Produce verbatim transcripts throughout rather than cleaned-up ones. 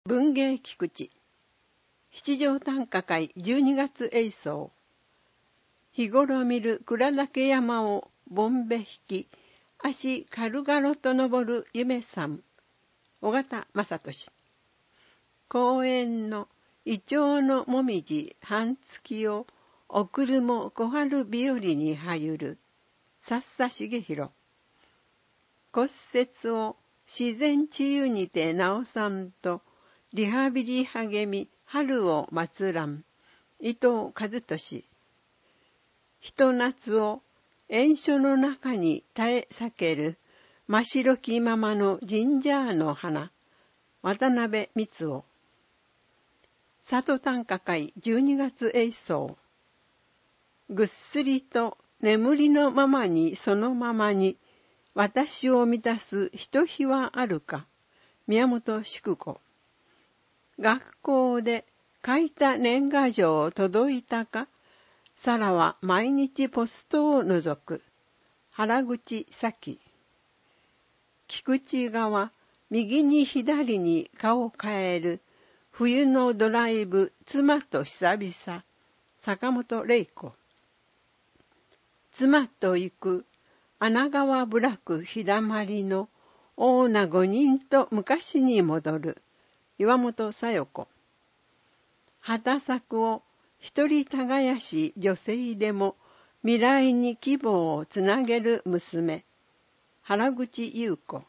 文芸菊池七条短歌会じゅうにがつ映奏日頃見る倉岳山をボンベ引き足軽々と登る夢さん尾形正俊公園のイチョウのもみじ半月を送るも小春日和にはゆるさっさ重弘骨折を自然治癒にて治さんとリハビリ励み春を祭らん伊藤和俊ひと夏を縁所の中に絶え避ける真白きままのジンジャーの花渡辺光雄里短歌会じゅうにがつ映奏ぐっすりと眠りのままにそのままに私を満たすひと日はあるか宮本淑子学校で書いた年賀状届いたかさらは毎日ポストを覗く原口咲菊池川右に左に顔変える冬のドライブ妻と久々坂本玲子妻と行く穴川部落日だまりの女五人と昔に戻る岩本小夜子畑作を一人耕し女性でも未来に希望をつなげる娘原口優子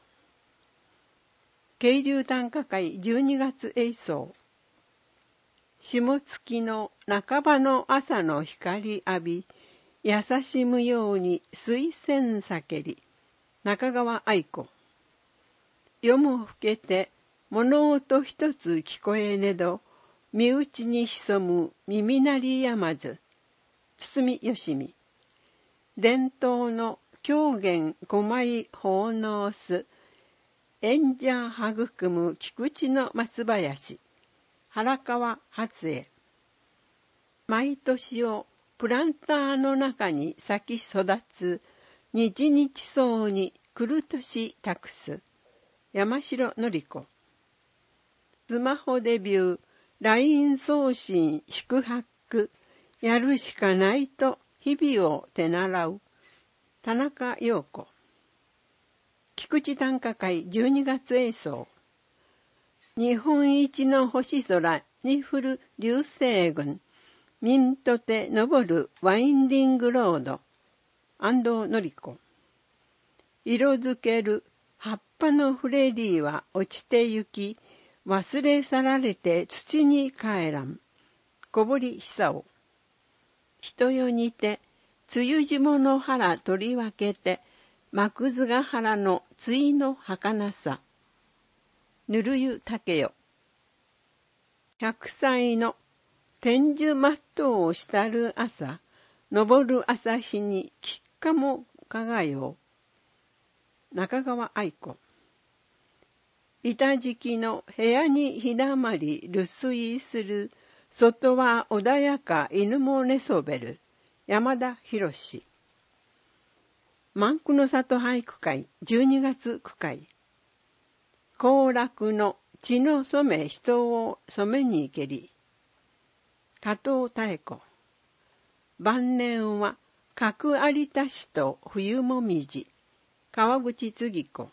渓流短歌会じゅうにがつ映奏下月の半ばの朝の光浴び優しむように水仙叫り中川愛子夜も更けて物音一つ聞こえねど身内に潜む耳鳴りやまず堤義美伝統の狂言五枚奉納す演者育む菊池の松林原川初江毎年をプランターの中に咲き育つ日々草に来る年託す山城のり子スマホデビュー ライン 送信宿泊やるしかないと日々を手習う田中陽子菊池短歌会じゅうにがつ映奏日本一の星空に降る流星群ミントて登るワインディングロード安藤のり子色づける葉っぱのフレディは落ちてゆき忘れ去られて土に帰らん小堀久夫人よにて梅雨霜の腹取り分けて幕津ヶ原の対の儚さぬるゆ竹よ百歳の天寿全うをしたる朝昇る朝日にきっかも輝よう中川愛子板敷きの部屋にひだまり留守居する外は穏やか犬も寝そべる山田博史万句の里俳句会じゅうにがつ句会行楽の血の染め人を染めに行けり加藤妙子晩年は角有田氏と冬もみじ川口次子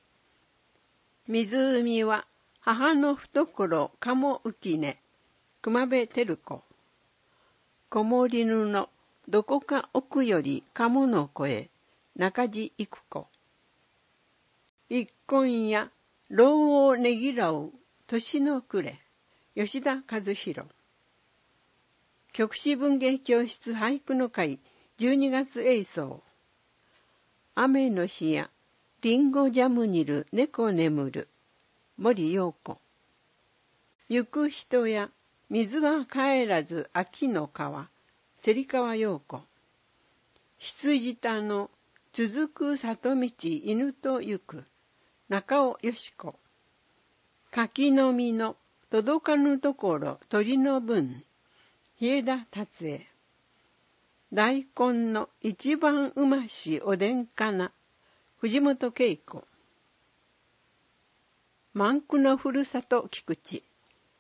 湖は母の懐鴨浮ね熊部照子木漏り布どこか奥より鴨の声中地育子一今夜老をねぎらう年の暮れ吉田和弘局詩文芸教室俳句の会じゅうにがつ映奏雨の日やリンゴジャムにる猫眠る森陽子行く人や水は帰らず秋の川芹川陽子羊田の続く里道犬と行く中尾よし子柿の実の届かぬところ鳥の分日枝達也大根の一番うましおでんかな藤本恵子万句のふるさと菊池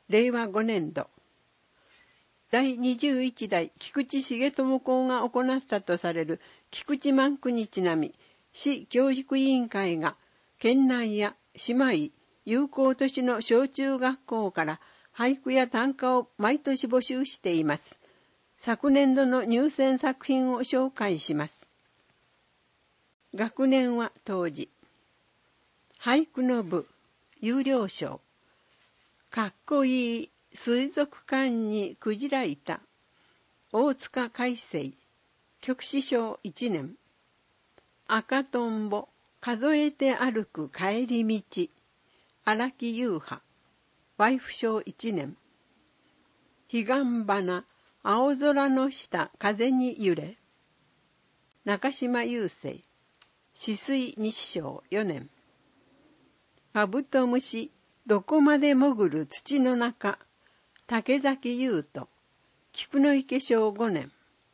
れいわごねんど、第にじゅういち代菊池重友公が行ったとされる菊池満句にちなみ、市教育委員会が県内や姉妹、友好都市の小中学校から俳句や短歌を毎年募集しています。昨年度の入選作品を紹介します。学年は当時。俳句の部、有料賞。かっこいい水族館にクジラいた。大塚海星。局詩賞いちねん。赤とんぼ、数えて歩く帰り道。荒木優派。ワイフ賞いちねん。彼岸花、青空の下、風に揺れ。中島雄生。止水日賞よねん。カブトムシ、どこまで潜る土の中。竹崎優斗。菊の池賞ごねん。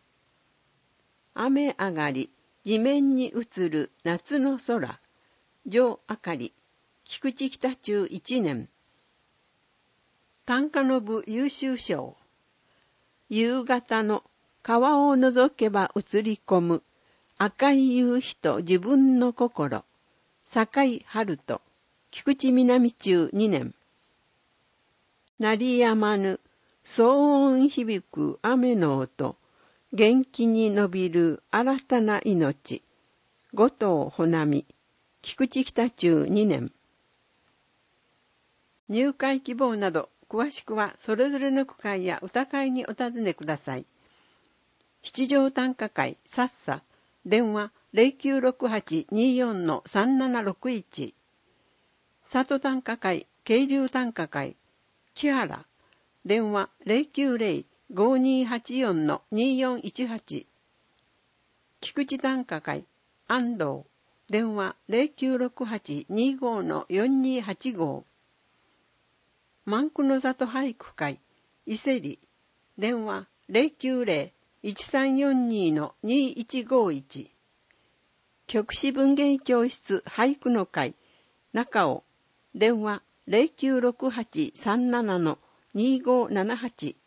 雨上がり、地面に映る夏の空。城あかり。菊池北中いちねん。短歌の部優秀賞。夕方の川を覗けば映り込む赤い夕日と自分の心。坂井春人。菊池南中にねん。鳴りやまぬ騒音響く雨の音。元気に伸びる新たな命。後藤穂波。菊池北中にねん。入会希望など詳しくはそれぞれの区会や歌会にお尋ねください。七条短歌会さっさ電話 ゼロきゅうろくはちにーよんのさんななろくいち。里短歌会渓流短歌会木原電話 ゼロきゅうゼロ ごにーはちよんのにーよんいちはち。菊池短歌会安藤電話 ゼロきゅうろくはちにーごのよんにーはちご。万句の里俳句会伊勢里電話 ゼロきゅうゼロ いちさんよんにのにーいちごいち。局詩文芸教室俳句の会中尾電話 ゼロきゅうろくはちさんななのにーごーななはち。